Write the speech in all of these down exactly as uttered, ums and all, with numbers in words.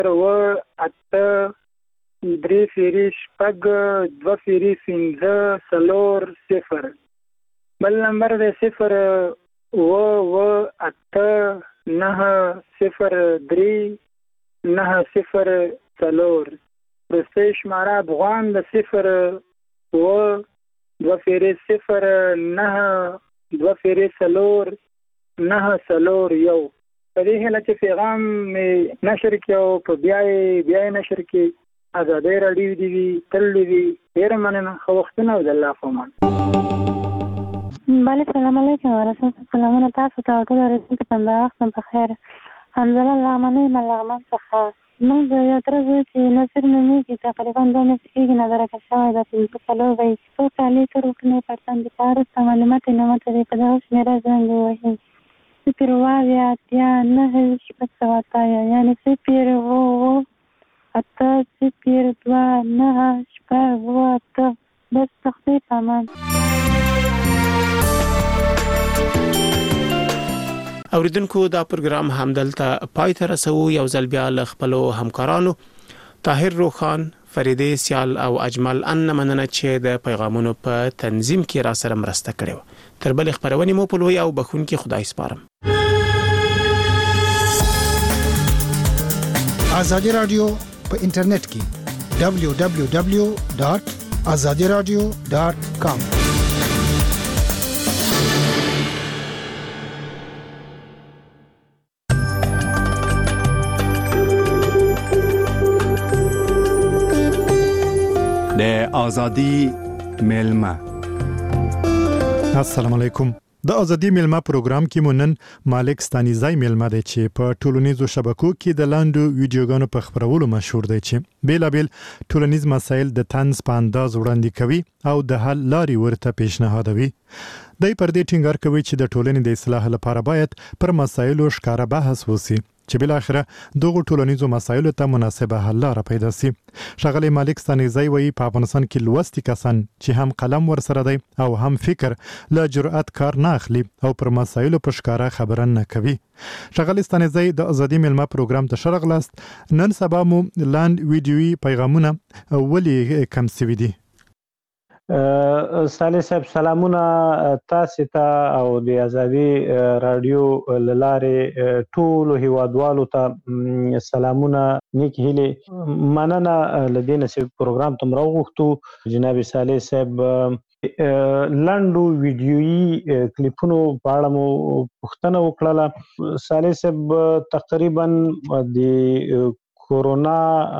و اته درې فیری شپږ دوه فیری پنځه څلور صفر. بل نمبر دی صفر و و اته نهه صفر درې نهه صفر څلور. وروستی شماره افغان د صفر و دوه فیری صفر نهه دوه فیری څلور نهه څلور یو. په دې هیله چې پیغام مې نشر کړي او په بیا یې بیا یې نشر کړي. ازادي راډیو دې وي، تل دې وي. ډېره مننه، ښه وختونه او د الله په امان. بله، سلام علیکم ورحمت سلامونه تاسو ته او ټول اورېدونکو ته همدا وخت هم په خیر. حمدالله لغمنۍ یم له لغمان څخه. موږ د یو تره زوی چې نصیر نومېږي تقریبا دوه میاشتې کېږي نظرکه شوی ده. پنځه څلور به یې څو کالي تر وکړنې پرسن د پاره وروسته معلومات یې نه ماته دی په دغه شمېره زنګ ووهي. صفر اوه اویا اتیا نهه شپږ سوه اتیا، یعنې صفر اوه اوه اته صفر دوه نهه شپږ اوه اته. بس تختې په امان. اوریدونکو دا پروګرام همدلته پای ته رسوو. یو ځل بیا له خپلو همکارانو طاهر روخان، فریدې سیال او اجمل ان مننه چې د پیغامونو په تنظیم کې را سره مرسته کړې وه. تر بلې خپرونې مو په لوی او بخښونکي خدای سپارم. ازادي رادیو په انټرنیټ کې دبلیو دبلیو دبلیو ډاټ ازادي رادیو ډاټ کام. د ازادي میلمه. السلام علیکم. د ازادي میلمه پروګرام کې مونن مالک ستانیزای میلمه دی چې په ټولنیزو شبکو کې د لاندو ویډیوګانو په خبرولو مشهور دی چې بیلابل ټولنیز مسایل د طنز په انداز وړاندې کوي او د حل لارې ورته پیشنهادوي. دای پر دې ټینګار کوي چې د ټولنې د اصلاح لپاره باید پر مسایلو ښکاره بحث وسی چې بل اخره دغه ټولنیزو مسایلو ته مناسبه حل لاره پیدا سي. شغله مالک ستانیزای وایي په افغانستان کې لوستي کسان چې هم قلم ورسره دی او هم فکر له جرأت کار نه اخلي او پر مسایلو په ښکاره خبره نه کوي. شغله ستانیزای د ازادي میلمه پروګرام ته شرغلاست. نن سبا مو لاند ویډیوي پیغامونه ولې کم سوي دي؟ صالح صاحب سلامونه تاسو ته او د ازادي رادیو لاره ټول هیوادوالو ته سلامونه نیک هیله مننه لدینه چې پروګرام تم راوغښتو. جناب صالح صاحب لاندو ویډیویي کلیپونو په اړه مو پوښتنه وکړه. صالح صاحب تقریبا د کورونا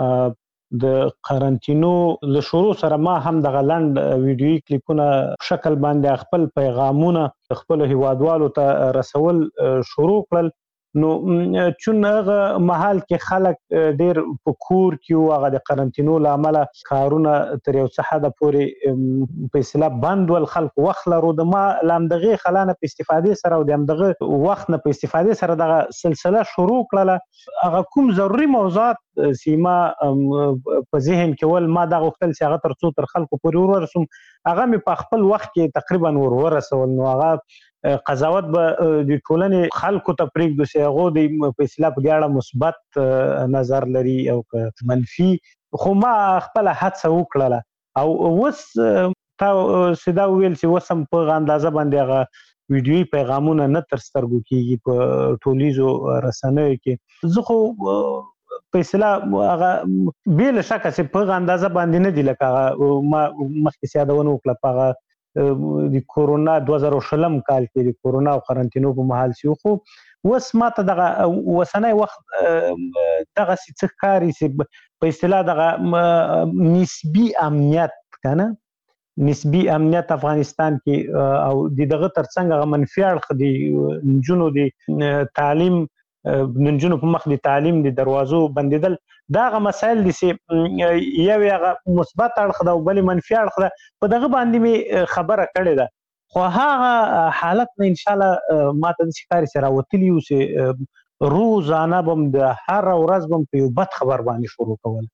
د قرنټینو له شروع سره ما هم د غلند ویډیویي کلیپونه شکل باندې خپل پیغامونه خپل هیوادوالو ته رسول شروع کړل. نو چون هغه محل کې خلک ډیر په کور کې او هغه د قرنټینو لامل کارونه تر یو څه حد پورې په اصطلاح بند ول. خلک وخت لرو د ما لامدغه خلانه په استفاده سره او دغه وخت نه په استفاده سره دغه سلسله شروع کړله. هغه کوم ضروري موضوعات سیما په ذهن کې ول ما دغه وختل چې هغه تر څو تر خلکو پورې ورسوم هغه مې په خپل وخت کې تقریبا ور ورسول. نو هغه قضاوت به د ټولنې خلکو ته پرېږدو چې هغه د په اصطلاح په دې اړه مثبت نظر لري او منفي. خو ما خپل هڅه وکړله او اوس تا سیدا ویل چې اوس هم په اندازه باندې هغه ویډیویي پیغامونه نه تر سترګو کېږي په ټولیزو رسنیو کې. زه خو په اصطلاح هغه بې له شکه چې په اندازه باندې نه دي لکه هغه ما مخکې یادونه وکړه په هغه د کورونا دوه زره شلم کال کې د کورونا او قرنټینو په محل شو. خو اوس ماته دغه وسنۍ وخت دغه څه ښکاري چې په اصطلاح دغه نسبي امنیت کنه نسبي امنیت افغانستان کې او دغه ترڅنګ هغه منفي اړخ د نجونو د تعلیم نجونو په مخ د تعلیم د دروازو بندیدل داغه مسایل دي چې یو هغه مثبت اړخ ده او بل منفي اړخ ده. په دغه باندې می خبره کړې ده. خو هغه حالت نه ان شاء الله ماته د ښکاری سره وتلی او چې روزانه بم د هر ورځ بم په یو بد خبر باندې شروع کول.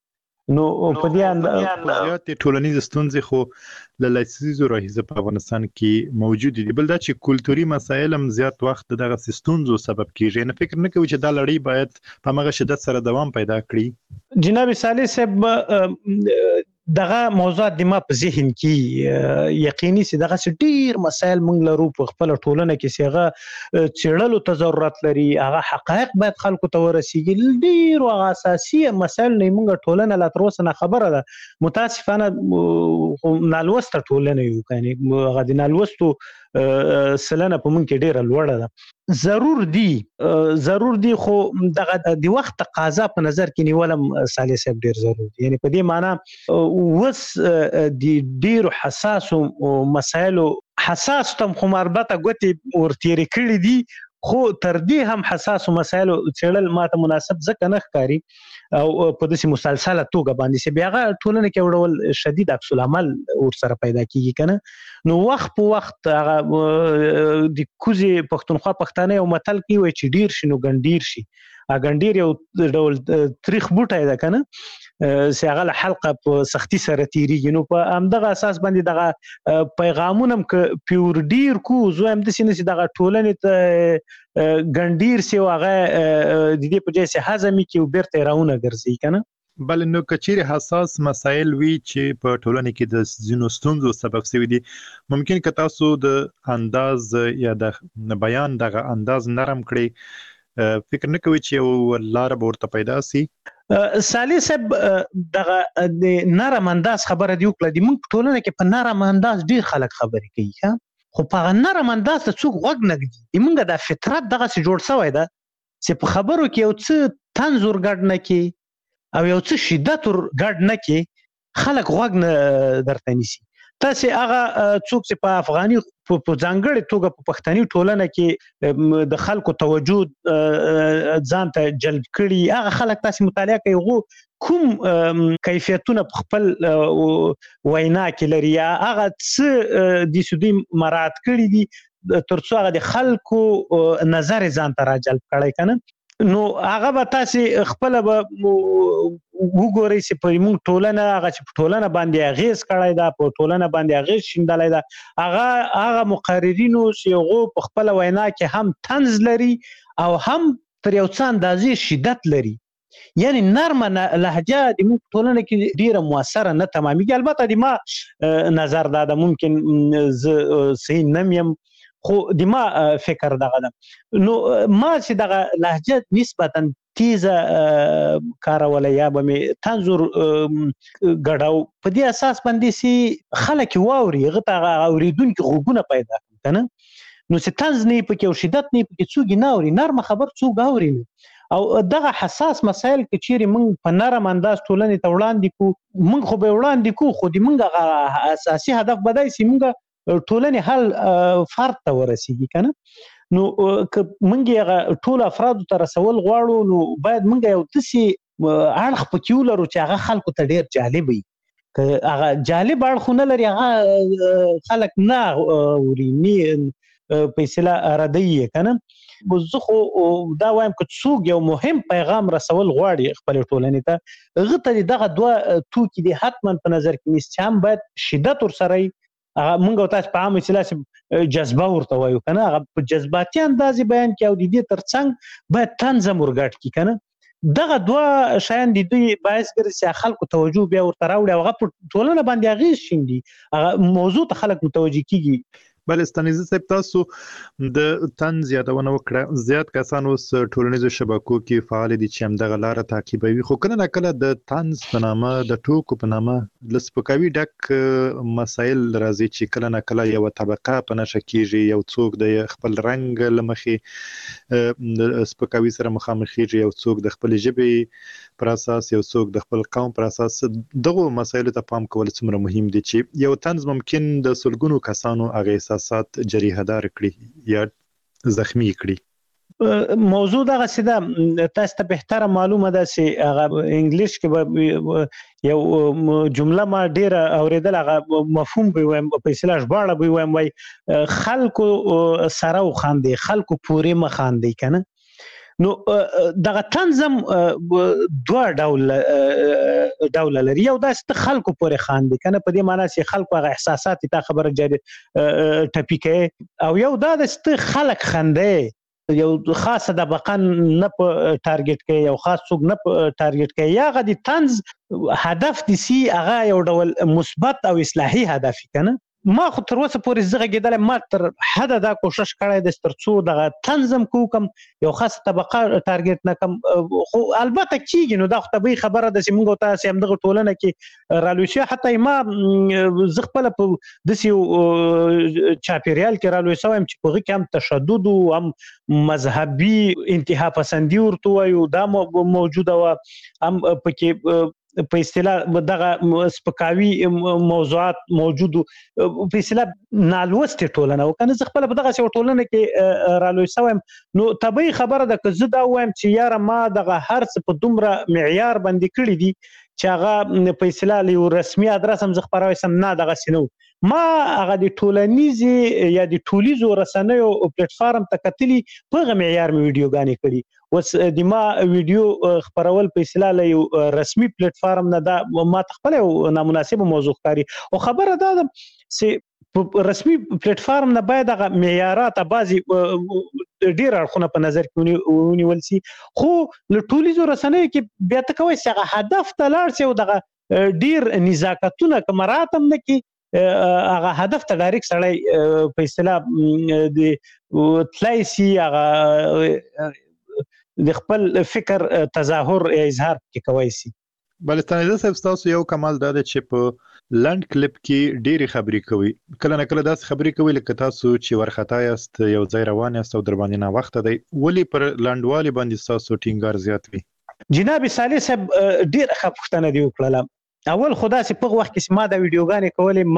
نو په دې اندازه زیات ټولنیز ستونزې خو له لسیزو راهیسه په افغانستان کې موجود دي، بل دا چې کلتوري مسایل هم زیات وخت دغه ستونزو سبب کیږي. نه فکر نه کوي چې دا لړۍ باید په هغه شدت سره دوام پیدا کړي؟ جناب صالح صاحب دغه موضوعات د ما په ذهن کې یقیني سي دغه ډیر مسایل موږ لرو په خپل ټولنه کې سیغه چړلو ته ضرورت لري، هغه حقایق باید خلکو ته ورسیږي. ډیر او اساسي مسایل نه موږ ټولنه لا تر اوسه نه خبره ده. متاسفانه نالوسته ټولنه یو، کني هغه د نالوستو سلنه په موږ کې ډیره لوړه ده. ضرور دی ضرور دی خو دغه د وخت تقاضا په نظر کې نیولم صالح صاحب ډیر ضروري، یعنی په دې معنی وس د ډیر حساس او مسایل حساس تم خو مربطه ګوتې ورتيري کړې دي، خو تر دې هم حساس مسایل چړل ماته مناسب ځکه نه ښکاری او په داسې مسلسله توګه باندې چې بیا ټولنه کې وړول شدید عکس العمل ور سره پیدا کیږي کنه. نو وخت په وخت هغه د کوزي پښتونخوا پښتانه او متل کې وای چې ډیر شنو ګنډیر شي، ا ګنډیر یو ډول تاریخ بوټای ده کنه چې هغه حلقه په سختي سره تیریږي. نو په همدغه اساس باندې دغه پیغامونه ک پیور ډیر کو زو هم د سینې دغه ټولنې ته ګنډیر سی واغه د دې په ځای سه هضمي کې وبرته راونه ګرځي کنه. بل نو کچیر حساس مسایل وی چې په ټولنه کې د زینو ستونزو سبب سوي دي، ممکن که تاسو د انداز یا د بیان دغه انداز نرم کړئ، فکر نه کوي چې یو لار به ورته پیدا سي؟ صالح صاحب دغه د نرم انداز خبره دی وکړه، د موږ ټولنه کې په نرم انداز ډیر خلک خبرې کوي ها، خو په نرم انداز ته څوک غوږ نه ږدي. موږ د فطرت دغه څه جوړ شوی ده چې په خبرو کې یو څه تنزور ګډ نه کی او یو څه شدت ور ګډ نه کی، خلک غوږ نه درته نیسي. تاسو هغه څوک چې په افغاني په ځانګړي توګه په پښتني ټولنه کې د خلکو توجه ځان ته جلب کړي، هغه خلک تاسو مطالعه کوي غو کوم کیفیتونه په خپل وینا کې لري، هغه څه د سودی مراد کړي دي ترڅو هغه د خلکو نظر ځان ته راجلب کړي کنه. نو هغه به تاسو خپل به وګورئ چې په موږ ټولنه هغه چې په ټولنه باندې اغیز کړی دا، په ټولنه باندې اغیز شیندلای دا، هغه هغه مقررینو چې هغه په خپل وینا کې هم طنز لري او هم تر یو څه اندازې شدت لري. یعنی نرمه لهجه د موږ ټولنه کې ډیره موثره نه تمامېږي. البته د ما نظر دا ده، ممکن زه صحیح نمیم خو د ما فکر دغه ده. نو ما چې دغه لهجه نسبتا تیزه کارولای یا به می تنظر غړاو په دې اساس باندې سي خلک واوري غته اوریدونکو غوګونه پیدا کنه. نو چې تنز نه پکې او شدت نه پکې څوګ نه اوري، نرم خبر څوګ اوري. او دغه حساس مسایل کې چیرې موږ په نرم انداز ټولنې ته وړاندې کو، موږ خو به وړاندې کو، خو د موږ اساسي هدف بدای سي موږ ټولنې حل فرد ته ورسیږي کنه. نو که موږ هغه ټول افراد ته رسول غواړو، نو باید موږ یو تاسي اړخ پکې ولرو چې هغه خلکو ته ډیر جالب وي. که هغه جالب اړخ نه لري هغه خلک نه ورینی په اصطلاح ردی کنه. زه خو دا وایم که څوک یو مهم پیغام رسول غواړي خپل ټولنې ته، غته دغه دوه توکي دي حتما په نظر کې نیسي، هم باید شدت ورسره مونږ تاسو په عامه اصطلاح جذبه ورته وایو کنه، هغه په جذباتي انداز بیان کې او د دې ترڅنګ باید تنظیم ورګټ کی کنه. دغه دوه شیان د دوی باعث ګرځي خلکو توجه بیا ورته راوړي، هغه په ټولنه باندې اغیز شیندي، هغه موضوع ته خلک متوجه کیږي. بل استانیزه صاحب تاسو د طنز یادونه وکړه، زیات کسان اوس ټولنیزو شبکو کې فعال دي چې همدغه لاره تعقیبوي، خو کله نه کله د طنز په نامه د ټوکو په نامه له سپکاوي ډک مسایل راځي چې کله نه کله یو طبقه په نشه کیږي، یو څوک د خپل رنګ له مخې سپکاوي سره مخامخ کیږي، یو څوک د خپل ژبې پر اساس، یو څوک د خپل قوم پر اساس. دغه مسایلو ته پام کول څومره مهم دي چې یو طنز ممکن د سلګونو کسانو هغه احساسات جریحه دار کړي یا زخمی کړي. موضوع دغه سیده تاسو ته بهتره معلومه ده چې هغه انګلیش کې به یو جمله ما ډیره اوریدل، هغه مفهوم به وایم په اصطلاح ژباړه به وایم وای خلکو سره وخاندي، خلکو پورې مخاندي کنه. نو دغه تنظیم دوه ډول ډول لري. یو داسې خلکو پورې خاندي کنه، په دې معنی چې خلکو هغه احساسات تا خبره جاري ټپی کوي، او یو دا د خلک خندې یو خاصه د بقا نه په ټارګټ کوي، یو خاص څوک نه په ټارګټ کوي، یا غدي طنز هدف دي سي هغه یو ډول مثبت او اصلاحي هدف کنه. ما خو تر اوسه پورې زغه کېدل، ما تر حد دا کوشش کړی د ترڅو د تنظیم کوم یو خاصه طبقه ټارګټ نه کم، خو البته کیږي نو دا خو طبيعي خبره ده چې موږ تاسو هم دغه ټولنه کې رالوشي، حتی ما زغ خپل په دسیو چاپیریال کې رالوشي وایم چې په کې هم تشدد او هم مذهبي انتها پسندي ورته وایو دا موجوده و، هم پکې په اصطلاح دغه سپکاوي موضوعات موجود په اصطلاح نالوستي ټولنه، وکنه زه خپل په دغه ټولنه کې رالوي سوم. نو طبيعي خبره ده که زه دا وایم چې یاره ما دغه هر څه په دومره معیار باندې کړی دي چې هغه په اصطلاح یو رسمي ادرس هم زه خبروي سم، نه دغه سينو ما هغه د ټولنیزي یا د ټولیزو رسنیو پلیټ فارم ته کتلی په معیار مې ویډیوګانې کړي، وس د ما ویډیو خبرول په اصطلاح له یو رسمي پلیټ فارم نه دا ما تخپل یو نامناسبه موضوع ښکاري. او خبره دا ده چې رسمي پلیټ فارم نه باید هغه معیارات بعضي ډیر اړخونه په نظر کې ونیول شي، خو له ټولیزو رسنیو کې بیا ته کوي چې هغه هدف ته لاړ شي او دغه ډیر نزاکتونه کمرات هم نه کې هغه هدف ته ډایرکټ سړی په اصطلاح د تلای سي هغه د خپل فکر تظاهر یا اظهار کې کوي سي. بلستاني صاحب تاسو یو کمال دا چې په لند کلیپ کې ډېری خبرې کوي، کله نه کله داس خبرې کوي لکه تاسو چې ورختا یاست یو ځای روان یاست او در باندې نه وخت دی، ولی پر لندوالي باندې تاسو ټینګار زیات وي؟ جناب صالح صاحب ډېر ښه پوښتنه دی وکړه. اول خدا سي په وخت کې ما دا ویډیوګانې کولې،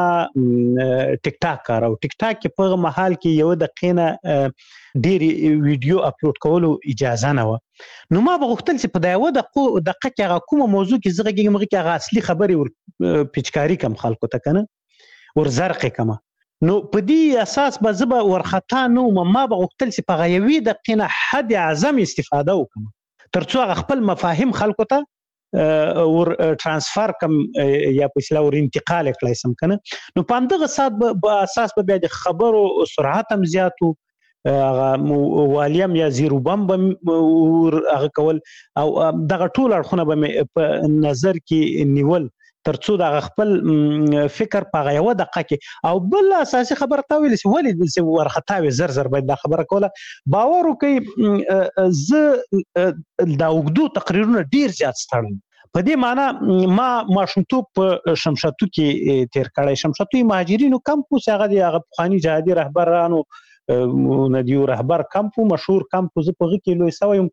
ما ټیک ټاک کارو، ټیک ټاک کې په محل کې یو دقیقه ډېری ویډیو اپلوډ کولو اجازه نه و. نو ما بغوښتل چې په دا یو دقیقه کې هغه کومه موضوع کې زغه کې مګه کې هغه اصلي خبرې ور پچکاری کم خلکو ته کنه ور زرق کما. نو په دې اساس به زبا ورختا نو ما بغوښتل چې په غیوي دقیقه حد اعظم استفاده وکم ترڅو هغه خپل مفاهیم خلکو ته ور ترانسفر کم یا په اصطلاح ور انتقال کړای سم کنه. نو په دغه سات په اساس به د خبرو سرعت هم زیاتو، هغه والیم یا زیرو بم هغه کول او دغه ټول اړخونه به په نظر کې نیول ترڅو د خپل فکر په یو دقیقه کې او بل اساسي خبره تا ویل چې ولې د ورختاوي زر زر باید دا خبره کوله باور وکي. ز دا وګدو تقریرونه ډیر زیات ستړم په دې معنی ما ماشومتوب په شمشاتو کې تیر کړی. شمشاتو مهاجرینو کمپوس هغه د هغه پخوانی جهادي رهبرانو ندیو رهبر کمپو مشهور کمپو زه په کې لوي سویم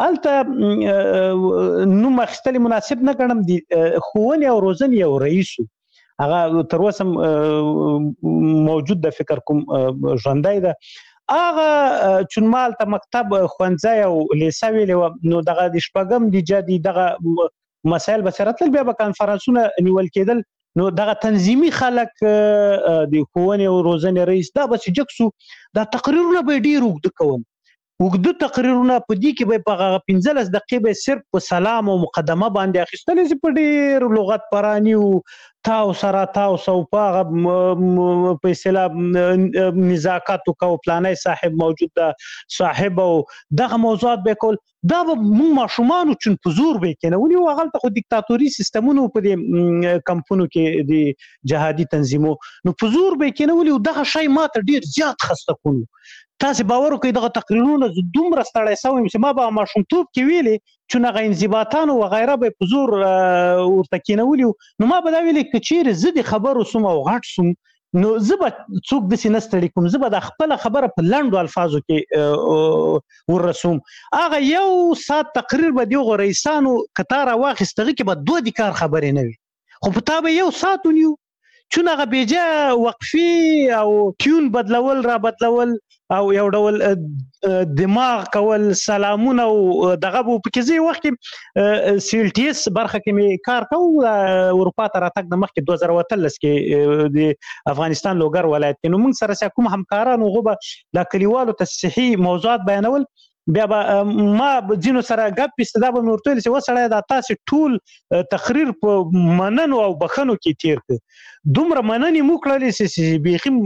الته نو مخستل مناسب نه ګڼم دي خوونی او روزنی او رئیسو هغه تر اوسه موجود د فکر کوم ژوندای ده. هغه چونمال ته مکتب خوانځای او لیسا ویلو نو دغه د شپږم د جدي دغه مسائل بصیرت بیا په کانفرنسونه نیول کېدل. نو دغه تنظیمي خلک د خوونی او روزنی رئیس دا بس جکسو دا تقریرونه به ډیر وګد کوم وګد تقریرونه په دې کې به په پنځلس دقیقې به صرف په سلام او مقدمه باندې اخیستل چې په ډیر لغت پرانی او تاو سره تاو سو په په اصطلاح نزاکت او پلانای صاحب موجود ده صاحب او دغه موضوعات به کول دا مو ماشومان چون په زور به کنه ونی او غلطه خو دیکتاتوري سیستمونو په دې کمپونو کې د جهادي تنظیمو نو په زور به کنه ونی دغه شی ماته ډیر زیات خسته کونو. تاسو باور وکړئ دغه تقریرونه دومره ستړی سوم چې ما به ماشومتوب کې ویلي چې نه انضباطان او غیره به په زور ورته کېنولي نو ما به دا ویلي که چیرې زه د خبرو سوم او غټ سوم نو زه به څوک داسې نه ستړي کوم، زه به د خپله خبره په لنډو الفاظو کې ورسوم. هغه یو ساعت تقریر به د هغو رئیسانو کتار واخیست هغې کې به دوه د کار خبرې نه وي خو په تا به یو ساعت ونیو چون هغه بیجا وقفي او ټیون بدلول را بدلول او یو ډول دماغ کول سلامونه او دغه په کې ځای وخت کې سیل ټی اس برخه کې می کار کوم اروپا ته راتګ د مخکې دوه زره وتلس کې د افغانستان لوګر ولایت کې نو موږ سره کوم همکارانو غوبه د کلیوالو ته صحیح موضوعات بیانول بیا به ما ځینو سره ګپ استدا به ورته ویل چې وسړی دا تاسو ټول تقریر په مننو او بخنو کې تیر کړ دومره مننې مو کړلې چې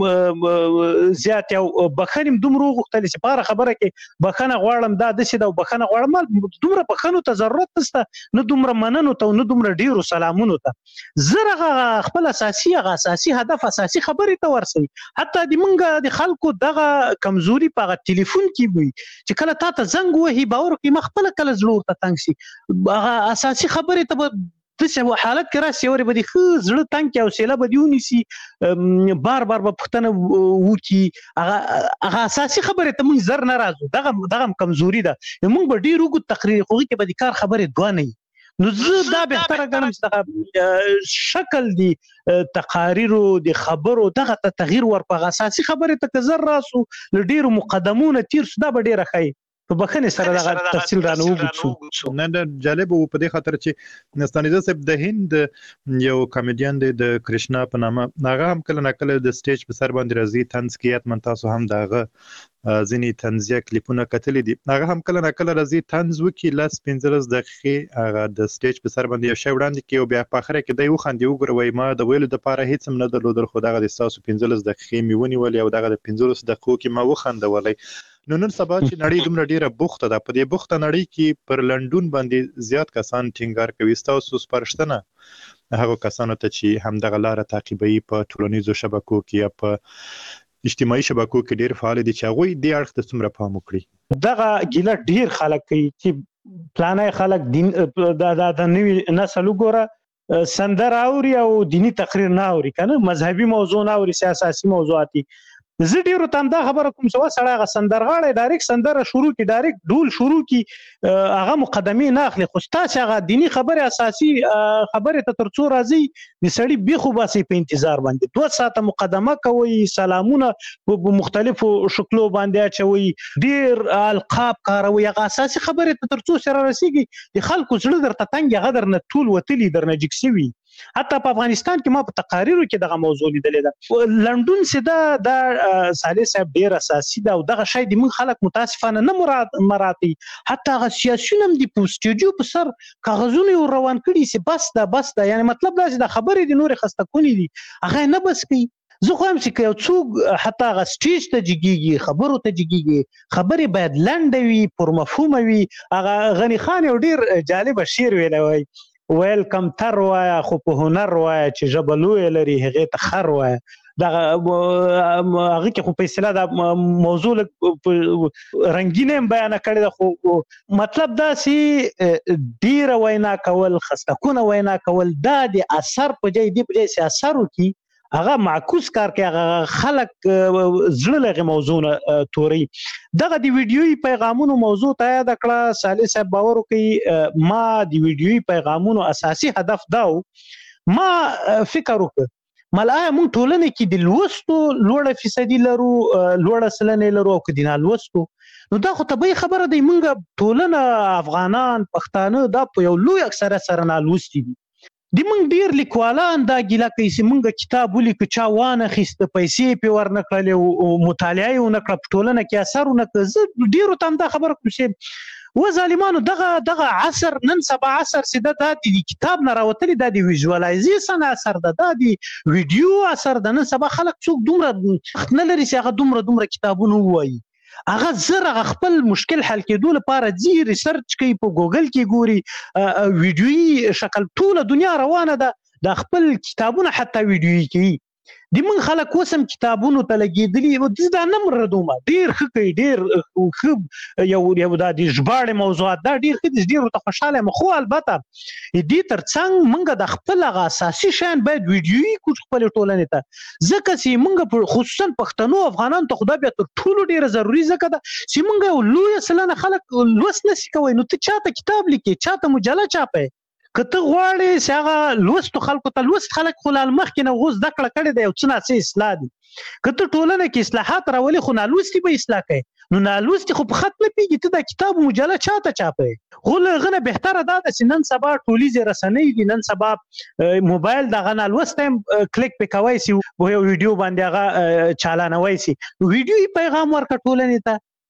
بیخي زیات او بخنیم دومره غوښتل چې په خبره کې بخنه غواړم دا د څه دا بخنه غواړم دومره بخنو ته ضرورت نشته نه دومره مننو ته نه دومره ډیرو سلامونو ته زره خپل اساسي غا اساسي هدف اساسي خبرې ته ورسي حتی د منګه د خلکو دغه کمزوري په ټلیفون کې وي چې کله تا ته زنګ وهي باور کې مخبل کله زړه ته تنګ شي هغه اساسي خبرې ته د څه حالت کې راسي اوري بده خو زړه تنګ کې او سیله بدیونی سي بار بار په پښتنه وکی هغه هغه اساسي خبره ته مونږ زر ناراضو دغه دغه کمزوري ده مونږ به ډیر وګ تقریر خو کې به د کار خبره دوه نه نو زه دا به تر غنم چې شکل دی تقاریر د خبرو دغه تغییر ورپغه اساسي خبره ته زر راسو ډیر مقدمونه تیر سودا به ډیر خای په بخنه سره دغه تفصیل رانه وګورئ نه نه جالب وو په دې خاطر چې نستانیزه صاحب د هند یو کامیډین دی د کرشنا په نامه هغه هم کله نکله د سټیج په سر باندې راځي طنز کیات من تاسو هم دغه ځینی طنزیه کلیپونه کتلې دي هغه هم کله نکله راځي طنز وکي لاس پنځلس دقیقې هغه د سټیج په سر باندې یو شی وړاندې کوي او بیا په اخر کې دی وخندي وګوروي ما د ویلو د پاره هیڅ هم نه درلودل خو دغه د تاسو پنځلس دقیقې میونی ولې او دغه د پنځلس دقیقو کې ما وخندولې نو نن سبا چې نړۍ دومره ډیره بوخته ده په دې بوخته نړۍ کې پر لندن باندې زیات کسان ټینګار کوي تاسو سپارښتنه هغه کسانو ته چې هم دغه لار تعقیبوي په ټولنیزو شبکو کې یا په اجتماعي شبکو کې ډیر فعال دي چې هغه دې اړخ ته څومره پام وکړي دغه ګیله ډیر خلک کوي چې پلانای خلک دین د د نوې نسل وګوره سندر اوري او دینی تقریر نه اوري کنه مذهبي موضوع نه اوري سیاسي موضوعاتي زه ډیرو تم دا خبره کوم چې وسړی غ سندرغاړی ډایرکټ سندره شروع کی ډایرکټ ډول شروع کی هغه مقدمه نه اخلي خو تاسو هغه دینی خبره اساسي خبره ته ترڅو راځي د سړی بيخو باسي په انتظار باندې دوه ساعته مقدمه کوي سلامونه په مختلفو شکلو باندې اچوي ډیر القاب کاروي هغه اساسي خبره ته ترڅو سره رسیږي د خلکو زړه درته تنګ غدر نه ټول وتلی درنه جکسوي حتی په افغانستان کې ما په تقاریرو کې دغه موضوع لیدلې ده لندن سدا د صالح صاحب ډیر اساسي ده او دغه شی د من خلک متاسفانه نه مراد مراتي حتی هغه سیاسيون هم د پوسټیجو په سر کاغذونه روان کړي سي بس دا بس دا یعنی مطلب دا چې د خبرې د نور خسته کونی دي هغه نه بس کوي زه خو هم چې یو څوک حتی هغه سټیج ته جګیږي خبرو ته جګیږي خبرې باید لنډه وي پر مفهوم وي هغه غنی خان یو ډیر جالب شعر ویلی ویلکم تر وایا خو په هنر وایا چې جبلوې لري هغه ته خر وایا دا هغه کې خو په اصطلاح دا موضوع رنگینه بیان کړی دا خو مطلب دا سي ډیر وینا کول خستکونه وینا کول دا د اثر په ځای دی په ځای سي اثر وکي هغه معکوس کار کوي هغه خلک زړه لغه موضوع توري دغه دی ویډیوي پیغامونو موضوع ته یاد کړه صالح صاحب باور کوي ما دی ویډیوي پیغامونو اساسي هدف داو ما فکر وکړ ملای مونږ ټولنه کې د لوستو لوړه فیصدي لرو لوړه سلنه لرو او کدینه لوستو نو دا خو طبيعي خبره دی مونږ ټولنه افغانان پښتانه دا په یو لوی اکثره سره نه لوستي دي د مونږ ډیر لیکوالان دا ګیله کوي چې مونږ کتاب ولیکو چا وانه خسته پیسې په ورنکړلې او مطالعه یې ونکړه ټولنه کې اثر ونکړه ډیرو تم دا خبره کوم چې و ظالمانو دغه دغه عصر نن سبا عصر سده د کتاب نه راوتلی د ویژوالایزیشن اثر ده د ویډیو اثر ده نن سبا خلک څوک دومره نه لري چې هغه دومره دومره کتابونه وایي هغه زره خپل مشکل حل کېدو لپاره ځي ریسرچ کوي په ګوګل کې ګوري ویډیوي شکل ټول دنیا روانه ده د خپل کتابونه حتی ویډیوي کوي د من خلک وسم کتابونو ته لګېدلي دا نه مردومه ډیر ښه کوي ډیر ښه یو یو دا د ژباړې موضوعات دا ډیر ښه دي ډیر ته خوشحاله یم خو البته دې ترڅنګ موږ د خپل هغه اساسي شیان باید ویډیوي کړو خپل ټولنې ته ځکه چې موږ خصوصا پښتنو افغانان ته خدا بیا تر ټولو ډیره ضروري ځکه ده چې موږ یو لوی سلنه خلک لوست نشي کوي نو ته چاته کتاب لیکي چاته مجله چاپه کته غواړي چې هغه لوست خلکو ته لوست خلک خلال مخ کې نه غوښ د کړه کړي دی او څه نه سي اصلاح دي کته ټولنه کې اصلاحات راولي خو نه لوستي به اصلاح کوي نو نه لوستي خو په خط نه پیږي ته د کتاب مجله چاته چاپه خو لغنه بهتره ده چې نن سبا ټولیزه رسنۍ دي نن سبا موبایل دغه نه لوستم کلیک پکوي سي وو یو ویډیو باندې هغه چالانوي سي ویډیو پیغام ورکړه ټولنه ته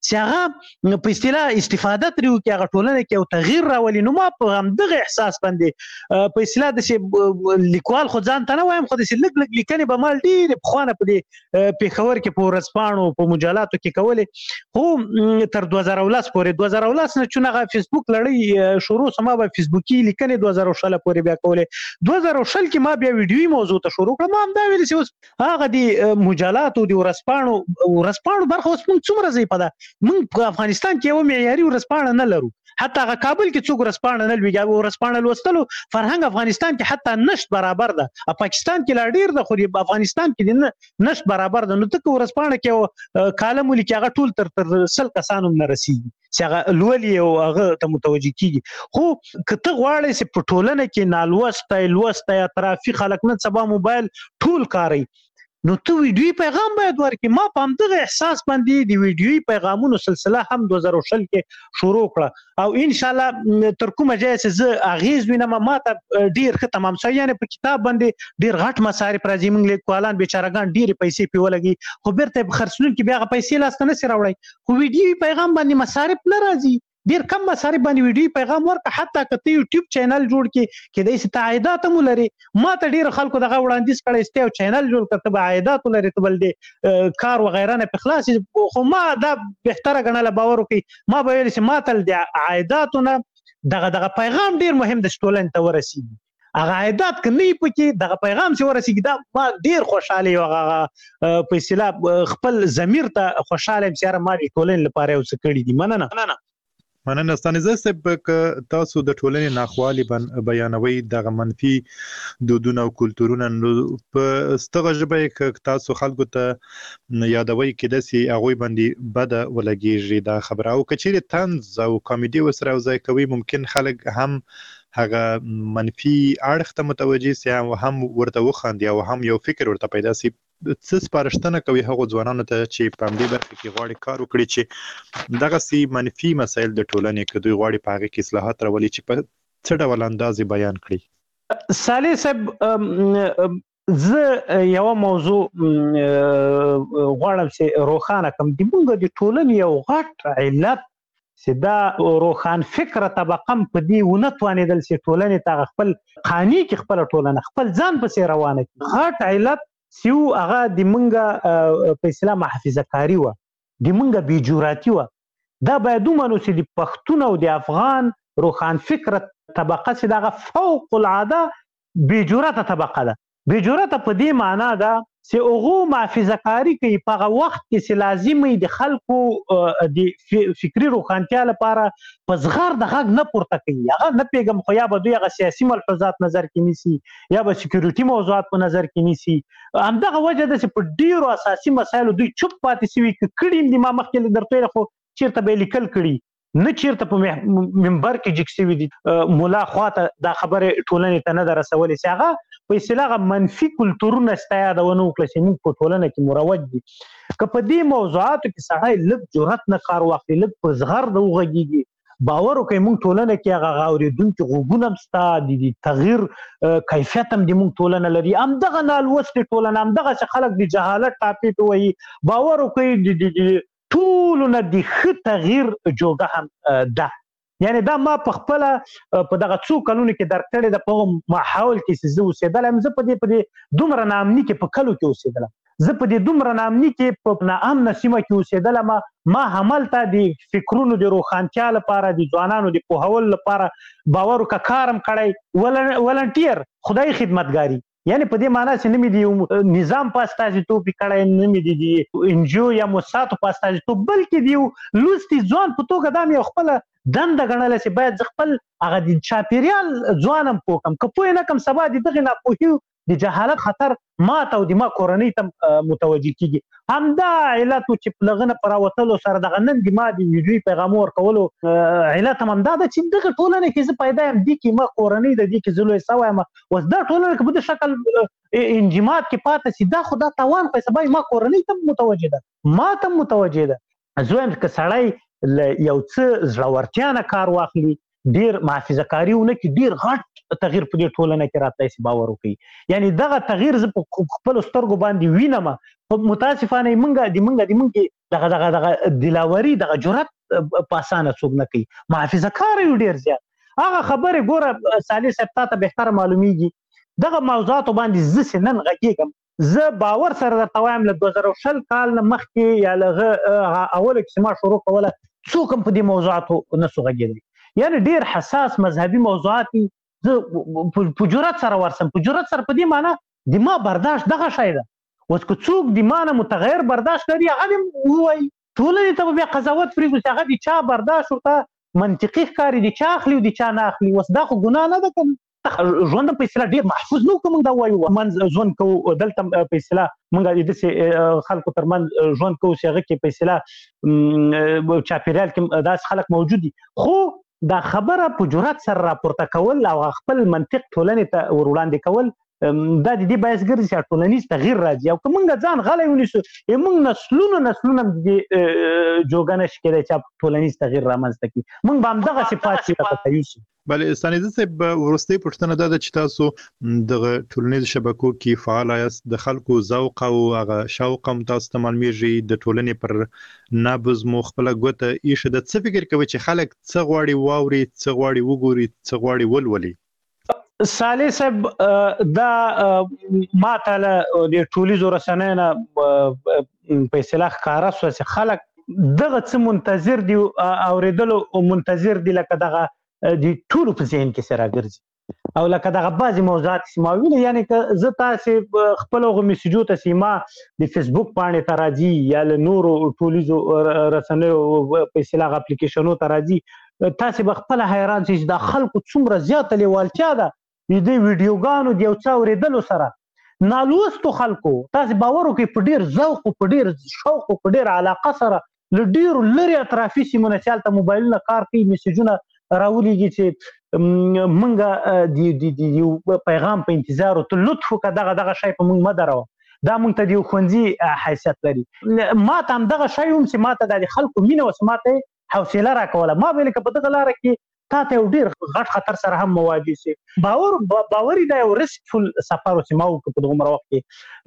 چې هغه په اصطلاح استفاده ترې وکړي، هغه ټولنه کې یو تغییر راولي. نو ما په همدغه احساس باندې په اصطلاح داسې لیکوال خو ځان ته نه وایم، خو داسې لږ لږ لیکنې به ما ډېرې پخوانه په دې پېښور کې په ورځپاڼو په مجلاتو کې کولې، خو تر دوه زره ولس پورې دوه زره ولس نه چون هغه فیسبوک لړۍ شروع سما به فیسبوکي لیکنې دوه زره شل پورې بیا کولې. دوه زره شل کې ما بیا ویډیوي موضوع ته شروع کړم. ما هم دا ویل چې اوس هغه د مجلاتو د ورځپاڼو ورځپاڼو برخه اوس موږ څومره ضعیفه ده. موږ په افغانستان کې یو معیاري ورځپاڼه نه لرو، حتی هغه کابل کې څوک ورځپاڼه نه لوي. ورځپاڼه لوستلو فرهنګ افغانستان کې حتی نشت برابر ده، پاکستان کې لا ډیر ده، خو افغانستان کې نشت برابر ده. نو ته ورځپاڼه کې کالم ولیکي هغه ټول تر تر سل کسانو نه رسیږي چې هغه لولي او هغه ته متوجه کیږي. خو کته غواړي چې په ټولنه کې نالوسته لوسته یا ترافیک خلک نن سبا موبایل ټول کاروي، نو ته ویډیوي پیغام باید ورکړي. ما په همدغه احساس باندې د ویډیوي پیغامونو سلسله هم دوه زره شل کې شروع کړه، او ان شاء الله تر کومه ځای چې زه اغیز وینم ما ته ډیر ښه تمام شوی. یعنی په کتاب باندې ډیر غټ مصارف راځي، موږ لیکوالان بیچارهګان ډیر پیسې پی ولګي، خو بیرته خرڅونکي بیا هغه پیسې لاس ته نه سي راوړي. خو ویډیوي پیغام باندې مصارف نه راځي، ډیر کم مصارف باندې ویډیو پیغام ورکړه. حتی کته یوټیوب چینل جوړ کړي کې د ست عائدات هم لري. ما ته ډیر خلکو دغه وړاندیز کړی چې یو چینل جوړ کړه به عائدات لري، ته بل دې کار و غیره نه په خلاص. خو ما دا بهتره غناله باور وکي، ما به ویل چې ما تل د عائداتونه دغه دغه پیغام ډیر مهم د ټولنې ته ورسیږي. هغه عائدات کني پکې دغه پیغام چې ورسیږي دا ما ډیر خوشاله یو هغه په اصطلاح خپل ضمیر ته خوشاله یم چې ما د ټولنې لپاره یو څه کړی دي. مننه مننه ستانیزه صاحب، ک تاسو د ټولنې ناخوالي بیانوي دغه منفي دودونه او کلتورونه په ستغه ژبه ک تاسو خلکو ته یادوي کې دسي هغه باندې بد ولګيږي دا خبره، او کچېره طنز او کامیډي وسره وځي کوي ممکن خلک هم هغه منفي اړخ ته متوجي سي او هم ورته وخاندي او هم یو فکر ورته پیدا سي. څه سپارښتنه کوي هغه ځوانانو ته چې په دې برخه کې غواړي کار وکړي چې دغه سي منفي مسایل د ټولنې کې دوی غواړي په هغه کې اصلاحات راولي چې په څه ډول انداز بیان کړي؟ صالح صاحب، زه یو موضوع غواړم چې روښانه کړم. د موږ د ټولنې یو غټ علت چې دا روښان فکره طبقه په دې ونه توانېدل چې ټولنې ته خپل قانوني کې خپل ټولنه خپل ځان پسې روانه کړي. غټ علت سیو هغه د منګه په اصطلاح محافظه کاری و، د منګه بیجوراتي و. دا باید ومنو چې د پښتون او د افغان روښان فکره طبقه چې دغه فوق العاده بیجورته طبقه ده. بیجورته په دې معنا ده چې هغه محافظه کاری کوي په هغه وخت کې چې لازمي د خلکو د فکری روښانتیا لپاره په زغر د غږ نه پورته کوي. هغه نه پیغام خو یا به دوی هغه سیاسي ملحوظات نظر کې نیسي یا به سکیورټي موضوعات په نظر کې نیسي. همدغه وجه ده چې په ډیرو اساسي مسایلو دوی چوپ پاتې شوي. کړي د ما مخکې درته خو چیرته به لیکل کړي نه چیرته په منبر کې جکسوي دي مولا خواته دا خبره ټولنې ته نه درسولې چې هغه په اصطلاح منفي کلتورونه استیادونه وکړي چې موږ په ټولنه کې مروج دي. که په دې موضوعاتو کې سړی لږ جرأت نه کار واخلي، لږ په زغر د وغږیږي، باور وکړئ موږ ټولنه کې هغه اورېدونکي غوږونه هم شته، د تغییر کیفیت هم د موږ ټولنه لري. همدغه نالوستې ټولنه، همدغه چې خلک د جهالت ټاپې پې وایي، باور وکړئ ټولو نه د ښه تغییر جوګه هم ده. یعنی دا ما په خپله په دغه څو کلونو کې درک کړې ده. په هغه ماحول کې چې زه اوسېدلم، زه په دې په دې دومره ناامني کې په کلو کې اوسېدلم، زه په دې دومره ناامني کې په ناامنه سیمه کې اوسېدلم. ما هملته د فکرونو د روښانتیا لپاره، د ځوانانو د پوهولو لپاره باور وکړه کار هم کړی، ولنټیر خدای خدمتګاري. یعنی په دې معنا چې نه مې د نظام په استازیتوب کړی، نه مې د انجیو یا موسساتو په استازیتوب، بلکې د یو لوستي ځوان په توګه دا مې یو خپله دنده ګڼله چې باید زه خپل هغه د چاپېریال ځوان هم پوه کړم. که پوه نه کړم سبا د دغې ناپوهي د جهالت خطر ما ته او د ما کورنۍ ته متوجه کیږي. همدا علت و چې په دغه نه په راوتلو سره دغه نن د ما د ویډیوي پیغامو ورکولو علت هم همدا ده چې دغه ټولنه کې زه پیدا یم، دې کې ما کورنۍ ده، دې کې زه لوی سوی یم. اوس دا ټولنه که په دې شکل انجماد کې پاتې شي، دا خو دا تاوان خو سبا ما کورنۍ ته متوجه ده، ما ته متوجه ده. زه وایم که سړی یو څه زړورتیا نه کار واخلي، ډیر محافظه کاری ونه کې، ډیر غټ تغییر په دې ټولنه کې راتلی شي. باور وکړي یعنی دغه تغییر زه په خپلو سترګو باندې وینم. متاسفانه موږ د موږ د موږ دغه دغه دغه دلاوري دغه جرأت پاسانه څوک نه کوي، محافظه کار یو ډیر زیات. هغه خبره ګوره صالح صاحب ته بهتر معلومیږي دغه موضوعات باندې زه نن غږیږم، زه باور سره درته وایم له دوه زره شل کال نه مخکې یا لغه اوله کې ما شروع کوله څوک هم په دې موضوعاتو نه سو غږېدلی. یعنې ډېر حساس مذهبي موضوعات دي، زه په جرأت سره ورسم. په جرأت سره په دې معنی د ما برداشت دغه شی ده. اوس که څوک د ما نه متغیر برداشت لري هغه دې ووایي، ټولنې ته به بیا قضاوت پرېږدو چې هغه د چا برداشت ورته منطقي ښکاري، د چا اخلي او د چا نه اخلي. اوس دا خو ګناه نه ده که ژوند په اصطلاح ډېر محفوظ نه و که موږ دا ووایو منځ ژوند کوو، دلته په اصطلاح موږ د داسې خلکو ترمنځ ژوند کوو چې هغه کې په اصطلاح چاپېریال کې داسې خلک موجود دي. خو دا خبره په جرأت سره راپورته کول او خپل منطق ټولنې ته ور وړاندې کول دا د دې باعث ګرځي چې ټولنیز تغییر راځي. او که موږ ځان غلی ونیسو موږ نسلونه نسلونه د دې جوګه نشي کېدی چې ټولنیز تغییر رامنځته کړي. موږ به همدغسې پاتې راته یوسو. بله ستانیزه صاحب وروستۍ پوښتنه دا ده چې تاسو دغه ټولنیزو شبکو کې فعال یاست، د خلکو ذوق او هغه شوق هم تاسو ته معلومیږي، د ټولنې پر نبض مو خپله ګوته ایښې ده. څه فکر کوئ چې خلک څه غواړي واوري، څه غواړي وګوري، څه غواړي ولولي؟ صالح صاحب دا ما ته له د ټولیزو رسنیو نه په اصطلاح ښکاره شوه چې خلک دغه څه منتظر دي، اورېدلو منتظر دي، لکه دغه د ټولو په ذهن کې سره ګرځي او لکه دغه بعضې موضوعات چې ما ویلي. یعنې که زه تاسې خپل هغو میسیجو ته چې ما د فیسبوک پاڼې ته راځي یا له نورو ټولیزو رسنیو په اصطلاح اپلیکیشنو ته راځي، تاسې به خپله حیران شئ چې دا خلکو څومره زیاته لیوالتیا ده د دې ویډیوګانو د یو څه اورېدلو سره. نالوستو خلکو تاسې باور وکړئ په ډېر ذوق او په ډېر شوق او په ډېر علاقه سره له ډېرو لرې اطرافي سیمو نه چې هلته موبایلونه کار کوي، میسیجونه راولیږي چې موږ د یو پیغام په انتظار او ته لطف وکړه دغه دغه شی په موږ مه دروه. دا موږ ته د یو ښوونځي حیثیت لري. ما ته همدغه شی هم چې ما ته دا د خلکو مینه وه چې ما ته یې حوصله راکوله. ما به لکه په دغه لاره کې تا ته یو ډېر غټ خطر سره هم مواجه سي. باور باوري دا یو ریسکفل سفر چې ما وکړ په دغه وخت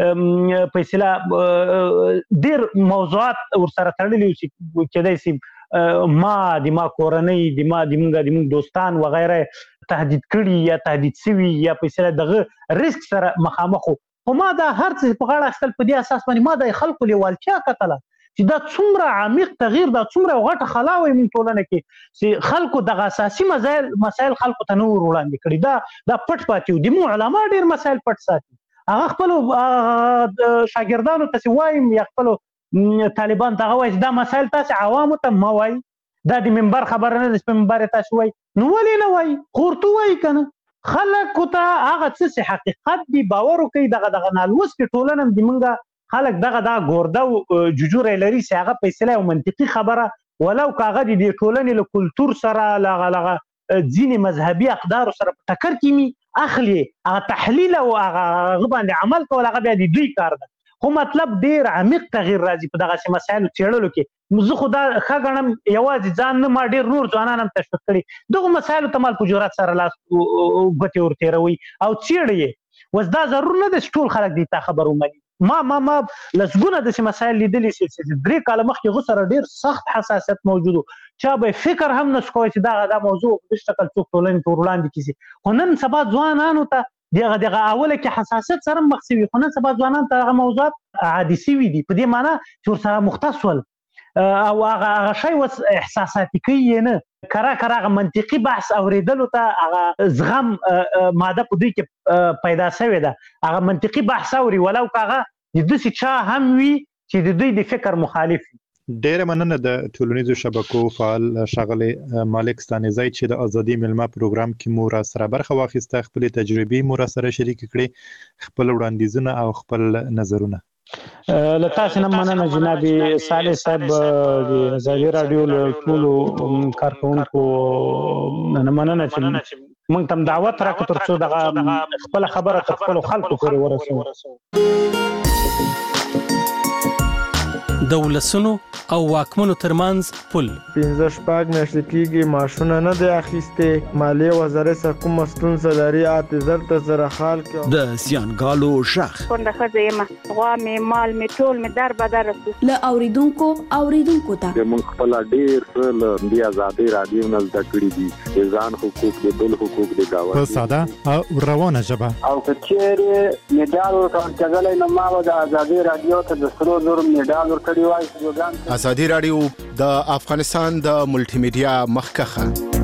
کې په اصطلاح ډېر موضوعات ورسره تړلي چې کېدای سي ما د ما کورنۍ د ما د موږ د موږ دوستان وغیره تهدید کړي یا تهدید سوي یا په اصطلاح دغه ریسک سره مخامخ وو. خو ما دا هر څه په غاړه اخیستل په دې اساس باندې ما د خلکو لیوالتیا کتله چې دا څومره عمیق تغییر، دا څومره غټه خلا وي موږ ټولنه کې چې خلکو دغه اساسي مسایل مسایل خلکو ته نه ور وړاندې کړي. دا دا پټ پاتې دي. موږ علما ډېر مسایل پټ ساتي. هغه خپلو شاګردانو ته وایم یا خپلو طالبان ته وایي چې دا مسایل تاسې عوامو ته مه وایي، دا د منبر خبره نه ده چې په منبر یې تاسې وایي. نو ولې نه وایي؟ خو ورته وایي که نه خلکو ته هغه څه چې حقیقت دي باور وکړي. دغه دغه نالوستې ټولنه هم د موږ خلک دغه دا ګورده او ججوری لري چې هغه په اصطلاح یو منطقي خبره ولو که هغه د دې ټولنې له کلتور سره له هغه لغه ځینې مذهبي اقدارو سره په ټکر کې مي اخلي، هغه تحلیل او هغه باندې عمل کول هغه بیا د دوی کار ده. خو مطلب ډېر عمیق تغییر راځي په دغسې مسایلو څېړلو کې. زه خو دا ښه ګڼم یوازې ځان نه، ما ډېر نور ځوانان هم تشویق کړي دغو مسایلو ته مال په جرأت سره لاس ګوتې ورتېروي او څېړي یې. اوس دا ضرور نه ده چې ټول خلک دې ته خبر ومني. ما ما ما لسګونه داسې مسایل لیدلي چې درې کاله مخکې هغو سره ډېر سخت حساسیت موجود و. چا به فکر هم نه سو کوی چې دغه دا موضوع په دې شکل څوک ټولنې ته ور وړاندې کړي سي. خو نن سبا ځوانانو ته دغه دغه اوله کې حساسیت سره مخ شوي، خو نن سبا ځوانان ته هغه موضوعات عادي سوي دي په دې معنی چې ورسره مختص ول او هغه هغه شی اوس احساساتي کوي یې نه. کره کره هغه منطقي بحث اورېدلو ته هغه زغم ماده په دوی کې پیدا شوې ده. هغه منطقي بحث اوري ولو که هغه د داسې چا هم وي چې د دوی د فکر مخالف وي. ډیره مننه د ټولنیزو شبکو فعال ښاغلی مالک ستانیزی چې د ازادي میلمه پروګرام کې مو را سره برخه واخیسته، خپلې تجربې مو را سره شریکې کړې، خپل وړاندیزونه او خپل نظرونه. له تاسې نه مننه جناب صالح صاحب، د ازادي راډیو له ټولو کارکوونکو نه مننه چې موږ ته دعوت راکړه تر څو دغه خپله خبره تر خپلو خلکو پورې ورسوو. د ولسونو او واکمنو ترمنځ پل. پنځه شپږ میاشتې کېږي ماشونه نه دی اخیستې. مالیې وزارت سره کومه ستونزه لري اته زر ته زره حال کې. د زیانګالو شخ کونډه ښځه یم، غوا مې مال مې ټول مې در بدر رسو. له اوریدونکو اوریدونکو ته موږ خپل ډېر څه له دې آزادۍ راډیو نه زده کړي دي، ځان حقوق د بل حقوق د گاونډي په ساده او روانه ژبه. او کچېرې میډال ورکړل کېدلی نو ما به د ازادي رادیو ته د سرو زرو میډال ورکړی وای. ازادي رادیو د افغانستان د ملټي میډیا مخکخه